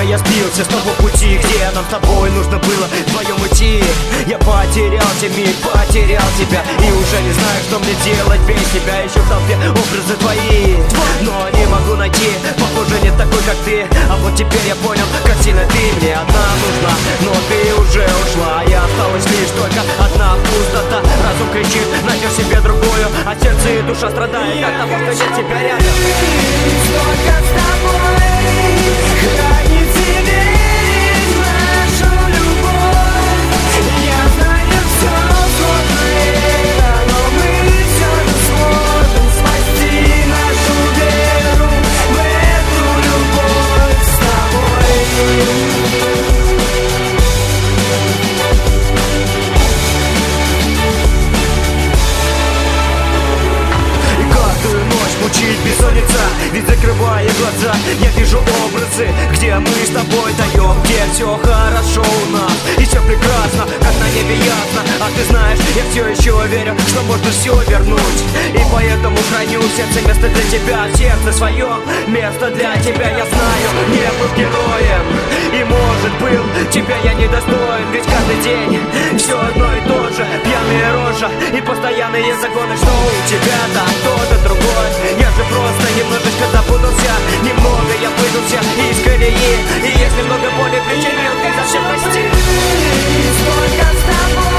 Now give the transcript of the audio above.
я сбился с того пути, где нам с тобой нужно было вдвоем идти. Я потерял тебя, потерял тебя, и уже не знаю, что мне делать без тебя. Еще в толпе образы твои, но не могу найти, похоже, не такой, как ты. А вот теперь я понял, как сильно ты мне одна нужна. Но ты уже ушла, я осталась лишь только одна пустота. Разум кричит, найдешь себе другую, а сердце и душа страдает от того, что нет тебя рядом. Только с тобой хранится верить в нашу любовь. Я знаю все сложно, но мы все же сможем спасти нашу веру в эту любовь с тобой. Мучит бессонница, ведь закрывая глаза, я вижу образы, где мы с тобой даем, где все хорошо у нас, и все прекрасно, как на небе ясно. А ты знаешь, я все еще верю, что можно все вернуть, и поэтому храню в сердце место для тебя, сердце свое, место для тебя. Я знаю, не был героем, и может был, тебя я недостоин, ведь каждый день все одно и то же, пьяная рожа и постоянные загоны, что у тебя-то кто-то другой. Я же просто немножечко запутался, немного я выбился из колеи, и если много боли причинил, ты зачем прости? Только с тобой